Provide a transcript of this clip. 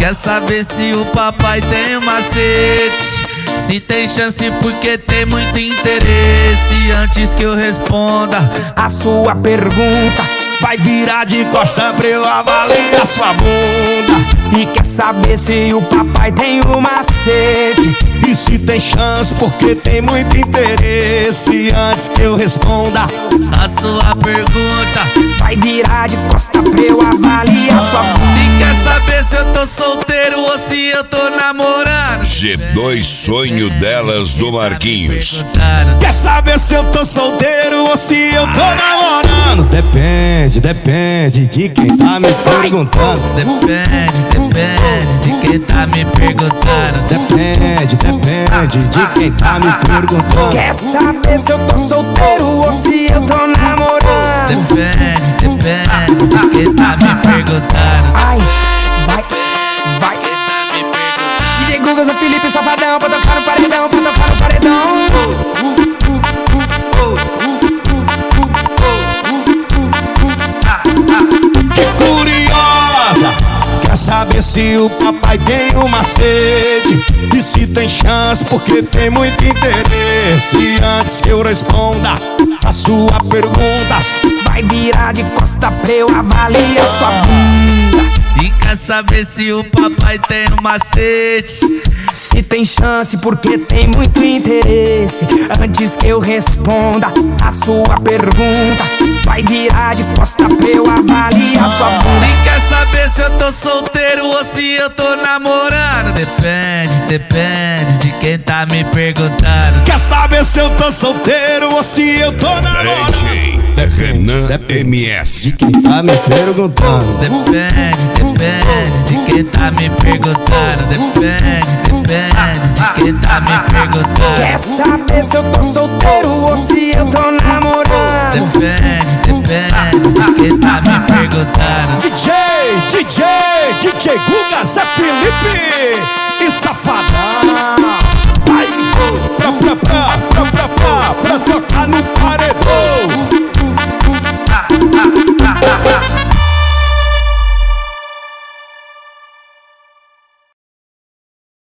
Quer saber se o papai tem um macete? Se tem chance porque tem muito interesse. Antes que eu responda a sua pergunta, vai virar de costa pra eu avaliar sua bunda. E quer saber se o papai tem um macete? E se tem chance porque tem muito interesse. Antes que eu responda a sua pergunta, vai virar de costa pra eu avaliar sua bunda. E quer saber se eu tô solteiro ou se eu tô namorando? G2 Sonho Delas do Marquinhos. Quer saber se eu tô solteiro ou se eu tô namorando? Depende de quem tá me perguntando. Depende de quem tá me perguntando. Depende de quem tá me perguntando. Quer saber se eu tô solteiro ou se eu tô namorando? Depende de quem tá me perguntando. Ai, vai. DJ Guga, Zé Felipe, Safadão, pra tocar no paredão, pra tocar no paredão. Que curiosa! Quer saber se o papai tem um macete? E se tem chance porque tem muito interesse. Antes que eu responda a sua pergunta, vai virar de costa pra eu avaliar sua bunda. E quer saber se o papai tem um macete? Se tem chance porque tem muito interesse. Antes que eu responda a sua pergunta, vai virar de costa pra eu avaliar sua bunda. E quer saber se eu tô solteiro ou se eu tô namorando? Depende de quem tá me perguntando. Quer saber se eu tô solteiro ou se eu tô namorando? DJ Renan MS. De quem tá me perguntando. Depende de quem tá me perguntando. Depende de quem tá me perguntando. Quer saber se eu tô solteiro ou se eu tô namorando? Depende de quem tá me perguntando. DJ Guga, Zé Felipe e Safadão.